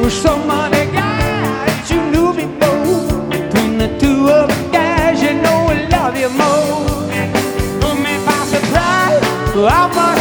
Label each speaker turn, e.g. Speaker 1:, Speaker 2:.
Speaker 1: some other guy that you knew before. Between the two of us guys, you know I love you more. Took me by surprise, I'm